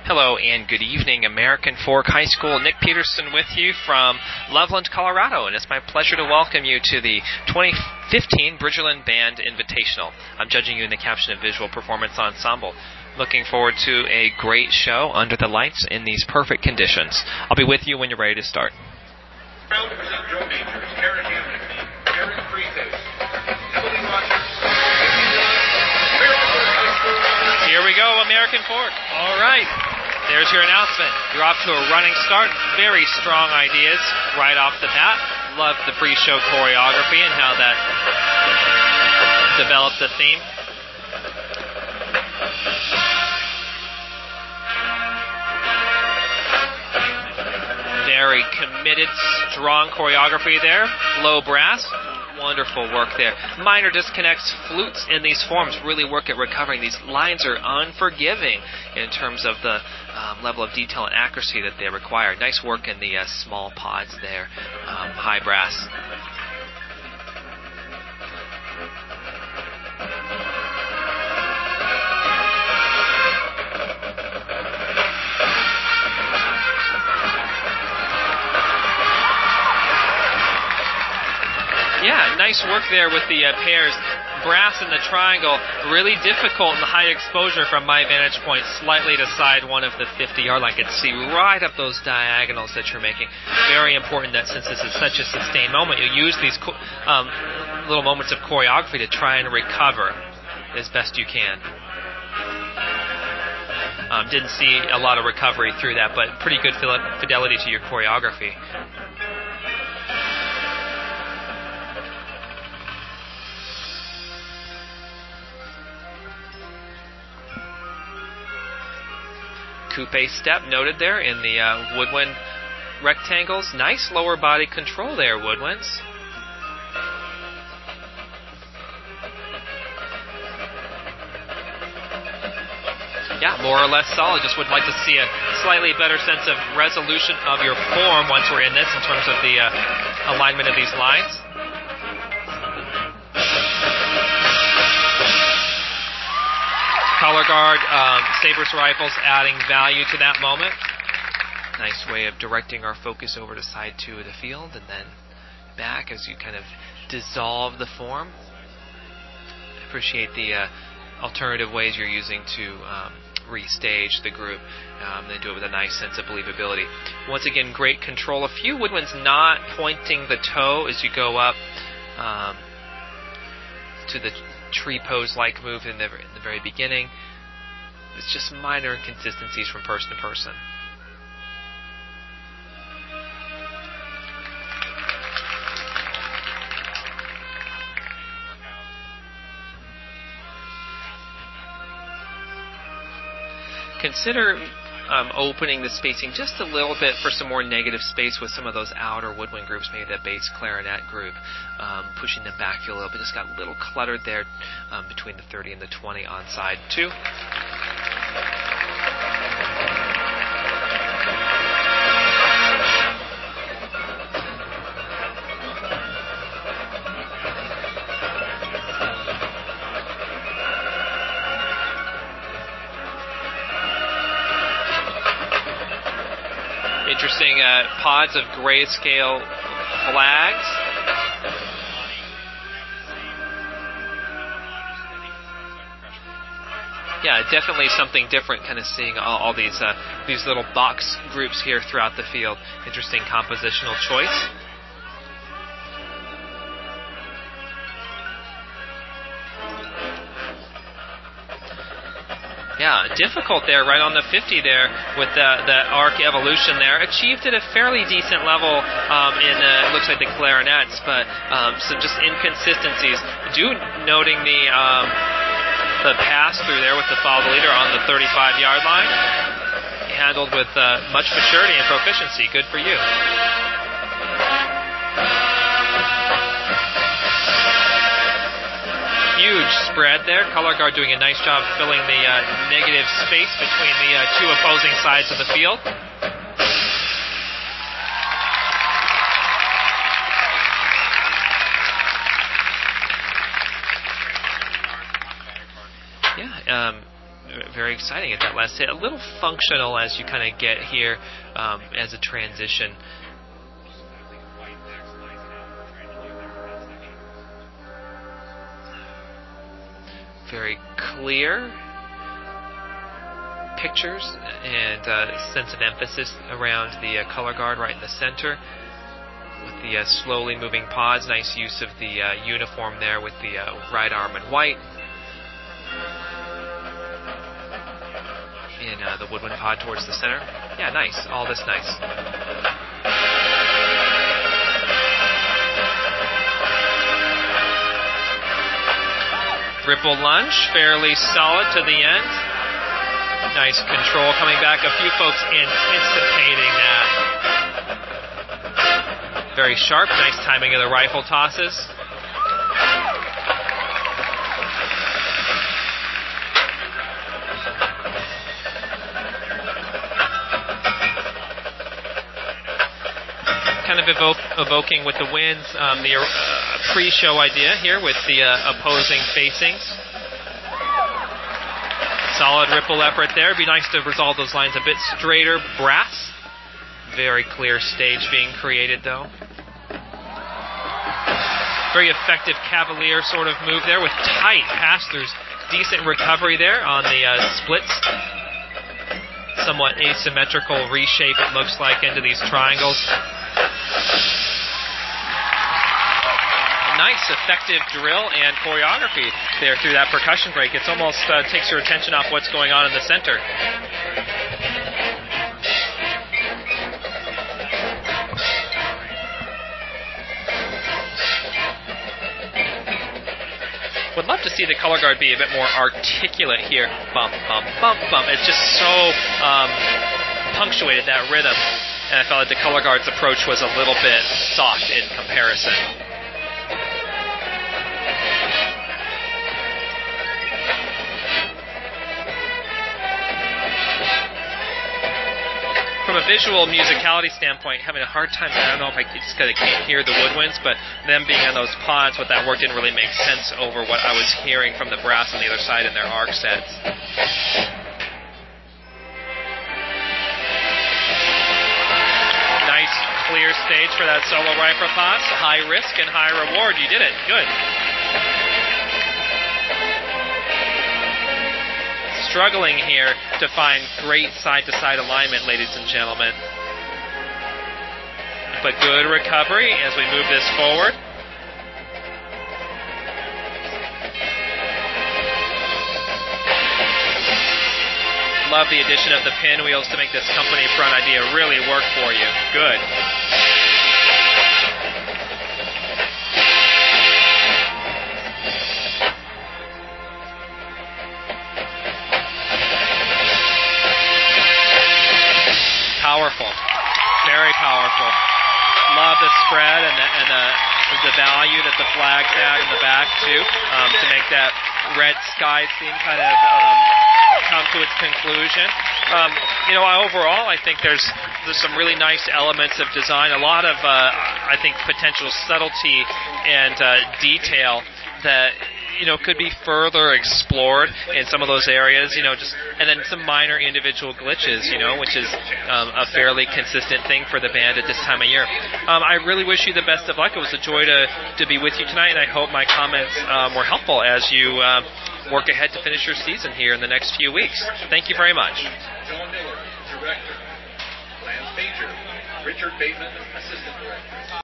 Hello and good evening, American Fork High School. Nick Peterson with you from Loveland, Colorado, and it's my pleasure to welcome you to the 2015 Bridgerland Band Invitational. I'm judging you in the Caption and Visual Performance Ensemble. Looking forward to a great show under the lights in these perfect conditions. I'll be with you when you're ready to start. Here we go, American Fork. All right. There's your announcement. You're off to a running start. Very strong ideas right off the bat. Love the pre-show choreography and how that developed the theme. Very committed, strong choreography there. Low brass. Wonderful work there. Minor disconnects, flutes in these forms really work at recovering. These lines are unforgiving in terms of the level of detail and accuracy that they require. Nice work in the small pods there. High brass. Yeah, nice work there with the pairs. Brass in the triangle, really difficult in the high exposure from my vantage point, slightly to side one of the 50-yard line. I could see right up those diagonals that you're making. Very important that since this is such a sustained moment, you use these little moments of choreography to try and recover as best you can. Didn't see a lot of recovery through that, but pretty good fidelity to your choreography. Coupe step noted there in the woodwind rectangles. Nice lower body control there, woodwinds. Yeah, more or less solid. Just would like to see a slightly better sense of resolution of your form once we're in this in terms of the alignment of these lines. Color guard, Sabres rifles adding value to that moment. Nice way of directing our focus over to side 2 of the field and then back as you kind of dissolve the form. Appreciate the alternative ways you're using to restage the group. They do it with a nice sense of believability. Once again, great control. A few woodwinds not pointing the toe as you go up to the tree pose-like move in the very beginning. It's just minor inconsistencies from person to person. Consider opening the spacing just a little bit for some more negative space with some of those outer woodwind groups, maybe that bass clarinet group, pushing them back a little bit. Just got a little cluttered there between the 30 and the 20 on side 2. Interesting pods of grayscale flags. Yeah, definitely something different, kind of seeing all these little box groups here throughout the field. Interesting compositional choice. Yeah, difficult there, right on the 50 there with the arc evolution there. Achieved at a fairly decent level in it looks like the clarinets, but some just inconsistencies. Noting the pass through there with the follow the leader on the 35-yard line, handled with much maturity and proficiency. Good for you. Huge spread there. Color guard doing a nice job filling the negative space between the two opposing sides of the field. very exciting at that last hit. A little functional as you kind of get here as a transition. Very clear pictures and sense of emphasis around the color guard right in the center with the slowly moving pods. Nice use of the uniform there with the right arm in white. In the woodwind pod towards the center. Yeah, nice. All this nice. Ripple lunge, fairly solid to the end. Nice control coming back. A few folks anticipating that. Very sharp, nice timing of the rifle tosses. Kind of evoking with the winds the pre-show idea here with the opposing facings. Solid ripple effort there. It'd be nice to resolve those lines a bit straighter. Brass. Very clear stage being created though. Very effective cavalier sort of move there with tight pass-throughs. Decent recovery there on the splits. Somewhat asymmetrical reshape it looks like into these triangles. Nice, effective drill and choreography there through that percussion break. It's almost takes your attention off what's going on in the center. Would love to see the color guard be a bit more articulate here. Bump, bump, bump, bump. It's just so punctuated, that rhythm. And I felt like the color guard's approach was a little bit soft in comparison. From a visual musicality standpoint, having a hard time, I don't know if I just kind of can't hear the woodwinds, but them being on those pods with that work didn't really make sense over what I was hearing from the brass on the other side in their arc sets. Nice, clear stage for that solo rifle toss. High risk and high reward. You did it. Good. Struggling here to find great side-to-side alignment, ladies and gentlemen. But good recovery as we move this forward. Love the addition of the pinwheels to make this company front idea really work for you. Good. Powerful. Very powerful. Love the spread and the value that the flag's at in the back, too, to make that red sky scene kind of come to its conclusion. Overall, I think there's some really nice elements of design, a lot of, I think, potential subtlety and detail that could be further explored in some of those areas, and then some minor individual glitches, which is a fairly consistent thing for the band at this time of year. I really wish you the best of luck. It was a joy to be with you tonight, and I hope my comments were helpful as you work ahead to finish your season here in the next few weeks. Thank you very much. John Miller, Director. Lance Major, Richard Bateman, Assistant Director.